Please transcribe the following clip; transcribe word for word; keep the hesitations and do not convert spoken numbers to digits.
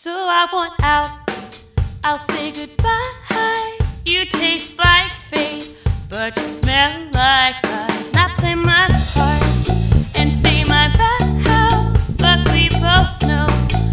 So I want out, I'll say goodbye. You taste like fate, but you smell like lies. And I play my part and say my vow, but we both know